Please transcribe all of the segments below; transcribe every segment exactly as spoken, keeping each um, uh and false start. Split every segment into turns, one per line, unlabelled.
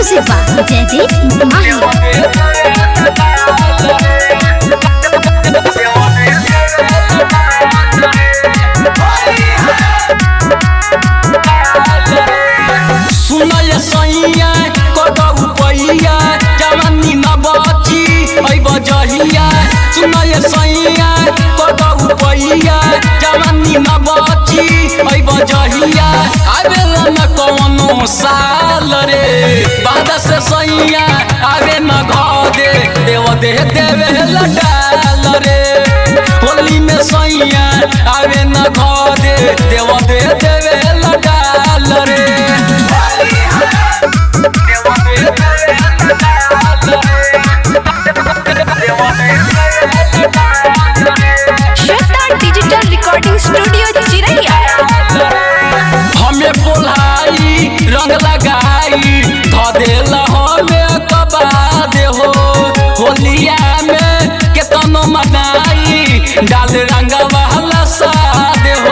Music by Jaideep Mahi.
सुनल सैया कदौ पैया जवानी न बची ऐ बजहिया। सुनल सैया कदौ पैया जवानी न बची ऐ बजहिया। आवेला न कौनो साल रे बाद से सैया आवे न घरे देव दे देवे लडाल रे। होली में सैया आवे न घरे देव दे देवे लडाल रे।
श्वेता डिजिटल रिकॉर्डिंग स्टूडियो चिरैया।
हमें बोलाई रंग लगाई धदेला हमें कबा दे हो। होलिया में केतनो मनाई डाल रंग वाला सादे हो।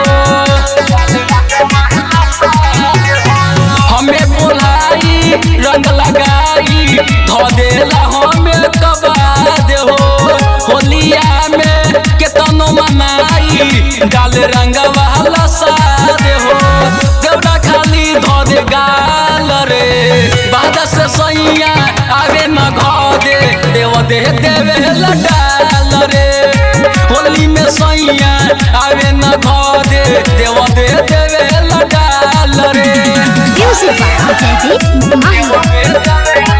हमें बोलाई रंग लगाई धदेला हमें कबा दे हो। होलिया में केतनो मनाई डाल रंग वाला सादे हो। देवड़ा खाली धोदे गाल रे बाद से सैया आवे न घरे देव दे देवे लडाल रे। होली में सैया आवे न घरे देव दे देवे लडाल रे।
Music by Jaideep Mahi.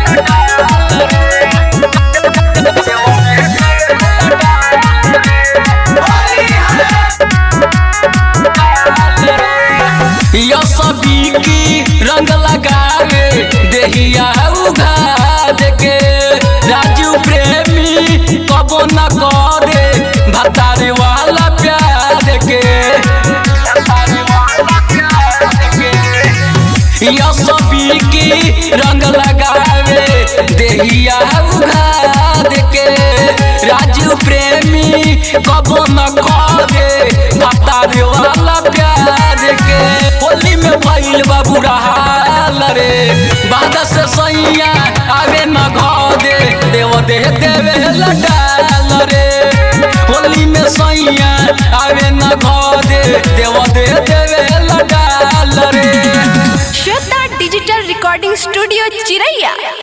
सभी की रंग लगावे देहिया उघार के। राजू प्रेमी कबो न करे भतारे वाला प्यार के। या सभी की रंग लगावे देहिया उघार के। राजू प्रेमी कबो न करे भतारे वाला प्यार के। होली में भइल बा बुरा हाल रे बाद से सैया आवे न घरे देव दे देवे लडाल रे। होली में सैया आवे न घरे देव दे देवे लडाल रे।
श्वेता डिजिटल रिकॉर्डिंग स्टूडियो चिरैया।